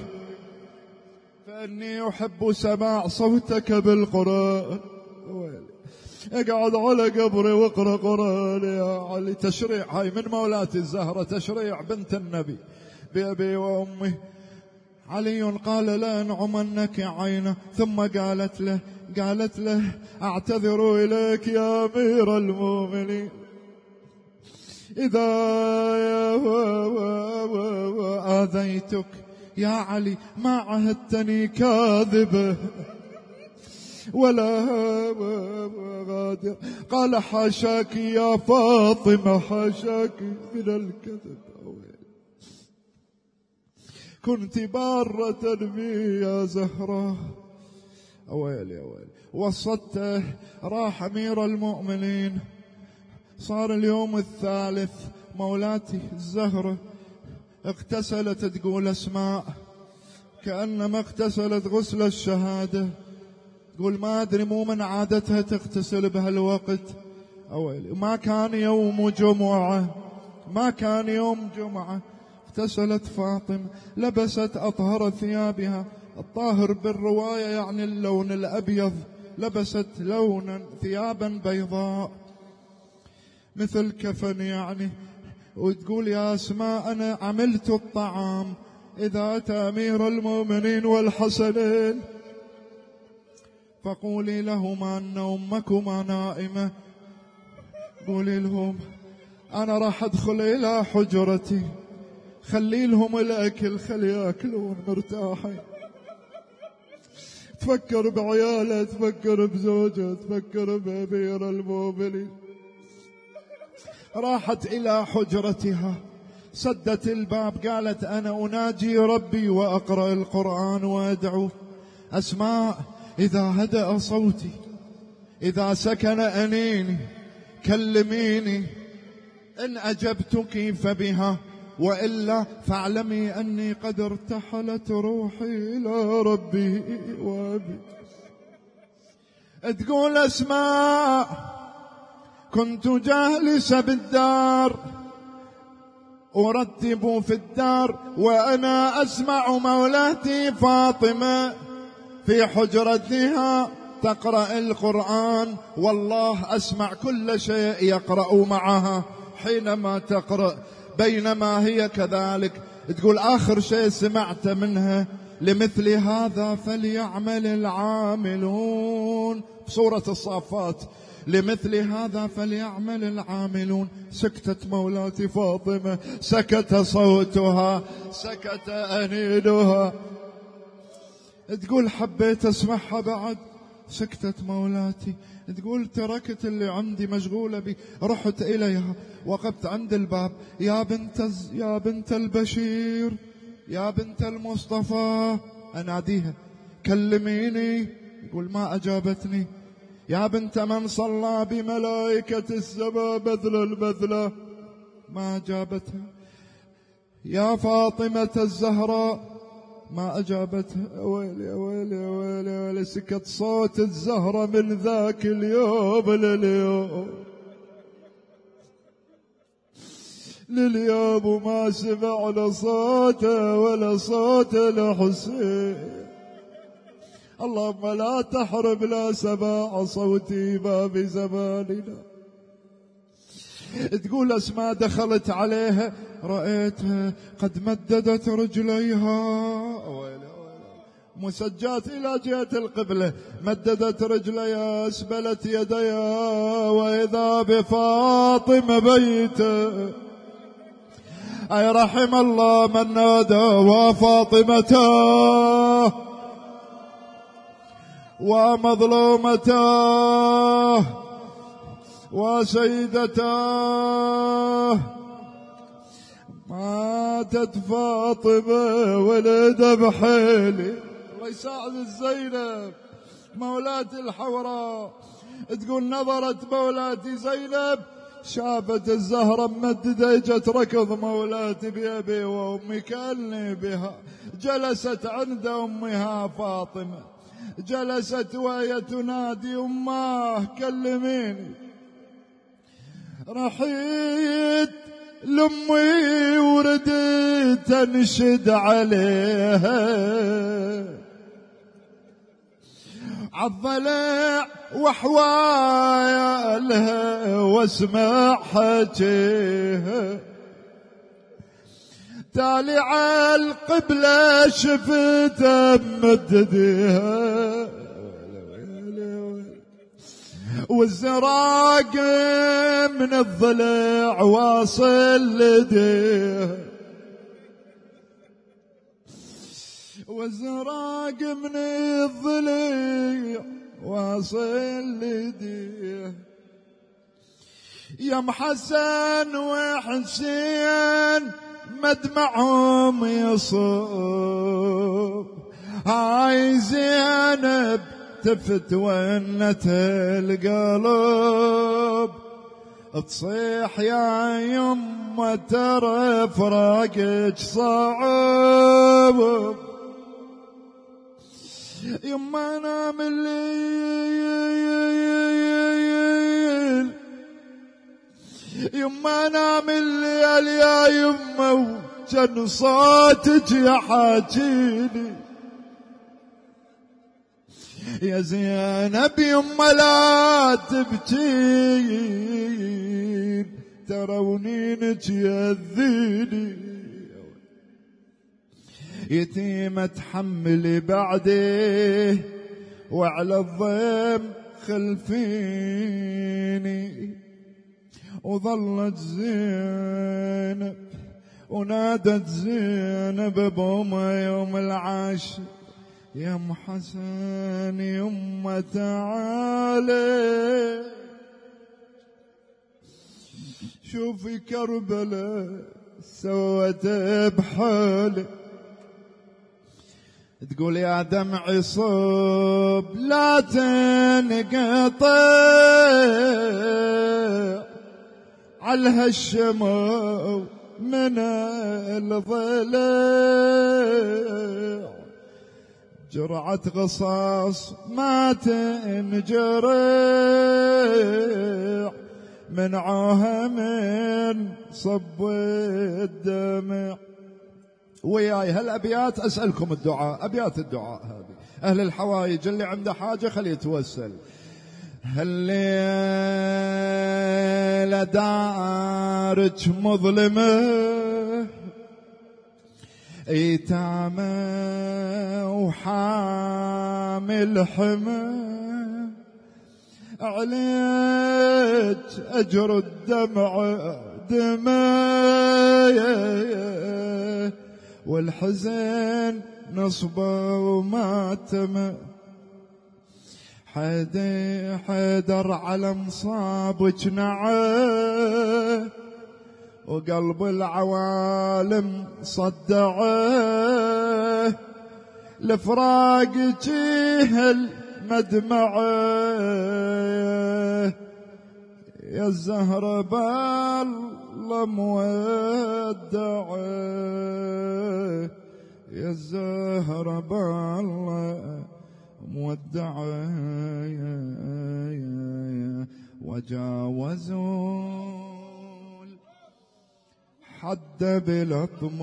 فإني أحب سماع صوتك بالقرآن. اقعد على قبري واقرأ قرآن يا علي. تشريع هاي من مولاتي الزهرة، تشريع بنت النبي بأبي وأمي. علي قال لا نعمنك عينه، ثم قالت له أعتذر إليك يا أمير المؤمنين، إذا آذيتك يا علي ما عهدتني كاذبة ولا غادر. قال حاشاك يا فاطمة، حاشاك من الكذب، كنت بارة بي يا زهرة. أويلي أويلي. وصته راح أمير المؤمنين. صار اليوم الثالث، مولاتي الزهرة اغتسلت، تقول أسماء كأنما اغتسلت غسل الشهادة، تقول ما أدري مو من عادتها تغتسل بهالوقت. أويلي. ما كان يوم جمعة، ما كان يوم جمعة. اغتسلت فاطمة، لبست أطهر ثيابها، الطاهر بالرواية يعني اللون الأبيض، لبست لونا ثيابا بيضاء مثل كفن يعني. وتقول يا أسماء أنا عملت الطعام، إذا أتى أمير المؤمنين والحسنين فقولي لهما أن أمكما نائمة، قولي لهم أنا راح أدخل إلى حجرتي، خلي لهم الأكل، خلي يأكلون مرتاحين. تفكر بعياله، تفكر بزوجه، تفكر بأمير المؤمنين. راحت إلى حجرتها، سدت الباب، قالت أنا أناجي ربي وأقرأ القرآن وأدعو. أسماء إذا هدأ صوتي، إذا سكن أنيني كلميني، إن أجبتك فبها وإلا فاعلمي أني قد ارتحلت روحي إلى ربي وأبي. تقول أسماء كنت جالسة بالدار أرتب في الدار وأنا أسمع مولاتي فاطمة في حجرتها تقرأ القرآن، والله أسمع كل شيء يقرأ معها حينما تقرأ، بينما هي كذلك. تقول آخر شيء سمعت منها لمثل هذا فليعمل العاملون، بسورة الصافات، لمثل هذا فليعمل العاملون. سكتت مولاتي فاطمة، سكت صوتها، سكت أنينها. تقول حبيت أسمعها بعد، سكتت مولاتي. تقول تركت اللي عندي مشغولة بي، رحت إليها وقفت عند الباب، يا بنت البشير، يا بنت المصطفى، أناديها كلميني. يقول ما أجابتني. يا بنت من صلى بملائكة السماء بذل البذلة، ما أجابتها. يا فاطمة الزهراء، ما أجابتها. ويلي ويلي ويلي ويلي، سكت صوت الزهرة من ذاك اليوم لليوم وما سمعنا صوته ولا صوت الحسين. اللهم لا تحرمنا سماع صوتي ما في زماننا. تقول أسماء دخلت عليها رأيتها قد مددت رجليها مسجات إلى جهة القبلة، مددت رجليها، أسبلت يديها، وإذا بفاطمة بيته. أي رحم الله من نادى وفاطمته ومظلومته وسيدته. ماتت فاطمة ولد بحيلي، الله يساعد الزينب مولاتي الحوراء. تقول نظرت مولاتي زينب شافت الزهرة ممددة، اجت ركض مولاتي بأبي وأمي كأني بها. جلست عند أمها فاطمة، جلست وهي تنادي أماه كلميني. رحيت لأمي ورديت أنشد عليها عالضلع وحوالها واسمع حكيها. تالي عالقبلة شفتها ممدديها، والزراق من الضلع واصل لديها، والزراق من الضلع واصل لديها. يا محسن وحسين مدمعهم يصب، هاي زينب تفتونت القلب، تصيح يا يمه ترى فراقك صعب. يما نام الليل، يما نام الليل يا يما، وكان صوتك يحاكيني. يا زينب يما لا تبكين، ترونينك يأذيني. يتيمة تحملي بعدي وعلى الضيم خلفيني. وظلت زينب ونادت زينب بأمها يوم العاشر، يا ام حسن يما تعالي شوفي كربلاء سوت بحالي. تقول يا دمعي صب لا تنقطع على هالشمع من الضلع، جرعة غصاص ما تنجرع، منعوها من صب الدمع. وياي هالأبيات أسألكم الدعاء، أبيات الدعاء هذه، أهل الحوايج اللي عنده حاجة خليه يتوسل. هالليلة دارك مظلمة، ايتامة وحامل حمى، عليك أجر الدمع دمايا، والحزن نصبه وماتمه. حيدر على مصابك نعى، وقلب العوالم صدعه، لفراقك هالمدمعه، يا الزهرة بالله مودعه، يا الزهرة بالله مودعه. وجاوزوا الحد بلطم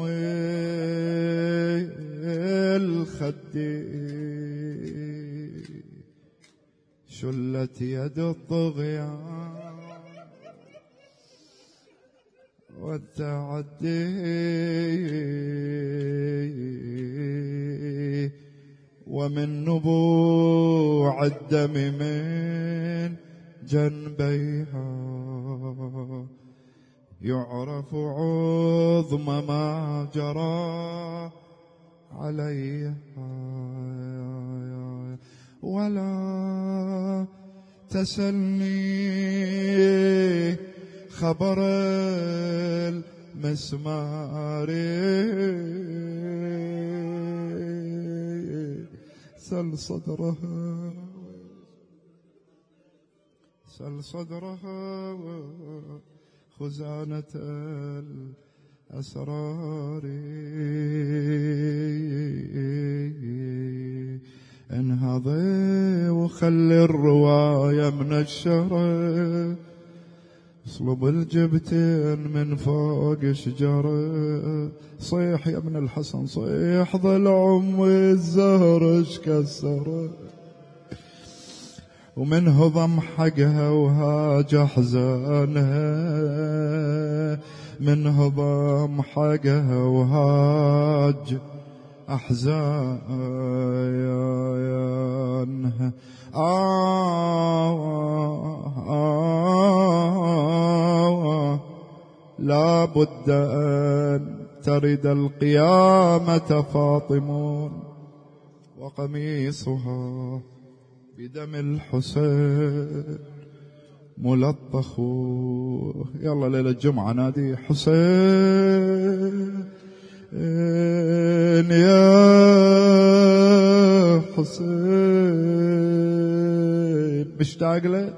الخد، شلت يد الطغيان والتعدي، ومن نبوع الدم من جنبيها، يعرف عظم ما جرى عليها. ولا تسلني خبر المسمار، سل صدرها، سل صدرها خزانة الأسرار. انهضي وخلي الرواية من الشرى، اصلب الجبتين من فوق شجرة. صيح يا ابن الحسن صيح، ظل عم الزهر اشكسره، ومن هضم حقها وهاج احزانها، من هضم حقها وهاج احزانها. لا بد أن ترد القيامة فاطمون، وقميصها بدم الحسين ملطخ. يلا ليلة الجمعة نادي حسين يا حسين، مشتاق له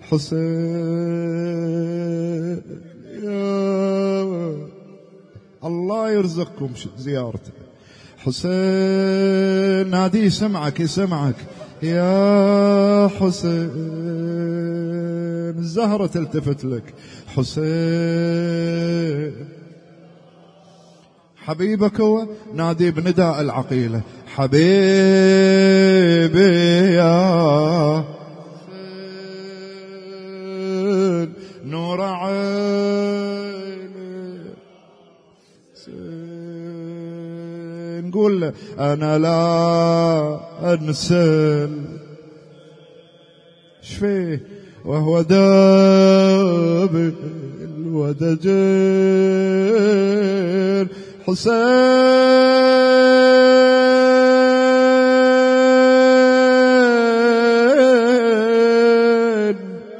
حسين يا الله يرزقكم زيارته. حسين نادي يسمعك يسمعك يا حسين، الزهرة تلتفت لك حسين. حبيبك هو نادي بنداء العقيلة، حبيبي يا حسين نور عيني، نقول له أنا لا أنسى شفيه وهو داب الودجين. حسين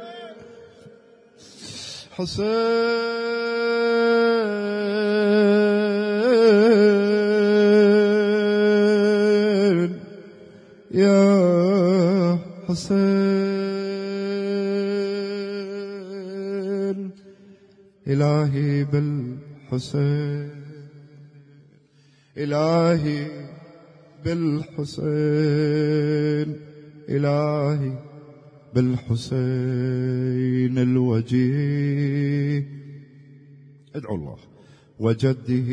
حسين يا حسين، إلهي بالحسين إلهي بالحسين إلهي بالحسين الوجيه. ادعوا الله. وجده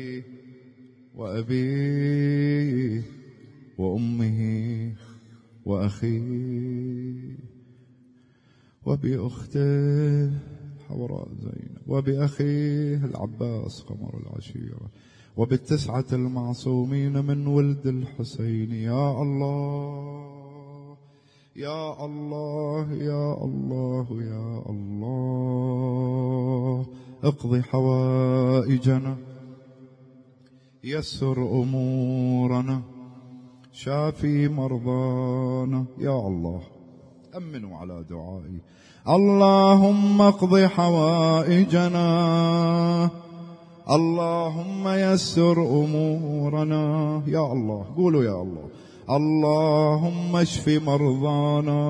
وأبيه وأمه وأخيه وبأخته حوراء زينب وبأخيه العباس قمر العشيرة وبالتسعة المعصومين من ولد الحسين. يا الله يا الله يا الله يا الله اقض حوائجنا، يسر أمورنا، شافي مرضانا. يا الله أمنوا على دعائي. اللهم اقض حوائجنا، اللهم يسر أمورنا. يا الله قولوا يا الله. اللهم اشف مرضانا،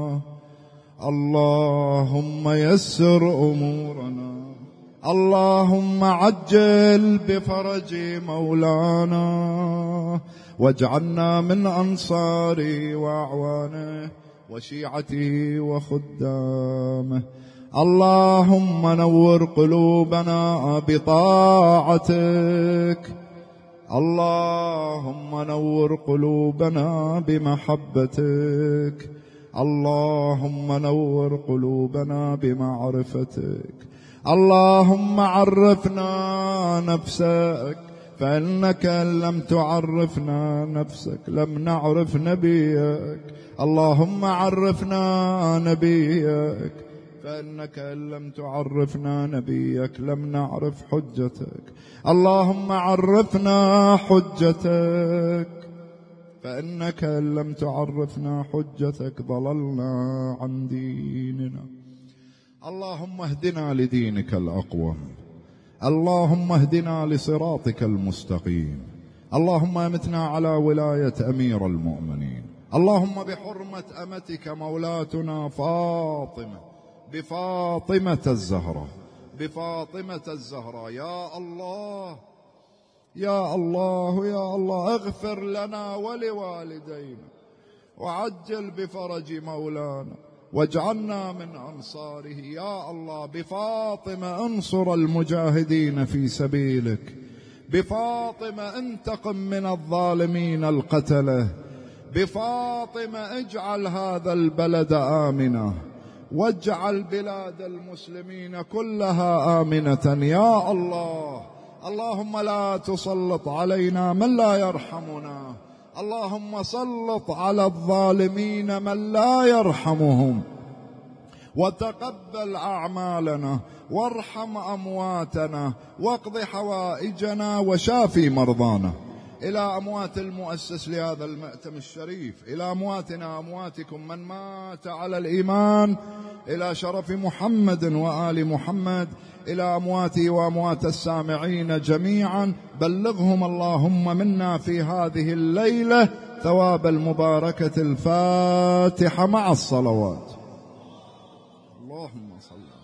اللهم يسر أمورنا، اللهم عجل بفرج مولانا، واجعلنا من أنصاره وأعوانه وشيعته وخدامه. اللهم نور قلوبنا بطاعتك، اللهم نور قلوبنا بمحبتك، اللهم نور قلوبنا بمعرفتك. اللهم عرفنا نفسك، فإنك إن لم تعرفنا نفسك لم نعرف نبيك. اللهم عرفنا نبيك، فإنك إن لم تعرفنا نبيك لم نعرف حجتك. اللهم عرفنا حجتك، فإنك إن لم تعرفنا حجتك ضللنا عن ديننا. اللهم اهدنا لدينك الأقوم، اللهم اهدنا لصراطك المستقيم. اللهم امتنا على ولاية أمير المؤمنين. اللهم بحرمة أمتك مولاتنا فاطمة، بفاطمة الزهراء، بفاطمة الزهراء. يا الله يا الله يا الله اغفر لنا ولوالدينا، وعجل بفرج مولانا، واجعلنا من أنصاره. يا الله بفاطمة انصر المجاهدين في سبيلك، بفاطمة انتقم من الظالمين القتلة، بفاطمة اجعل هذا البلد آمنا، واجعل بلاد المسلمين كلها آمنة. يا الله اللهم لا تسلط علينا من لا يرحمنا، اللهم سلط على الظالمين من لا يرحمهم، وتقبل أعمالنا، وارحم أمواتنا، واقض حوائجنا، وشافي مرضانا. إلى أموات المؤسس لهذا المأتم الشريف، إلى أمواتنا أمواتكم من مات على الإيمان، إلى شرف محمد وآل محمد، إلى أمواتي وأموات السامعين جميعا، بلغهم اللهم منا في هذه الليلة ثواب المباركة. الفاتحة مع الصلوات. اللهم صل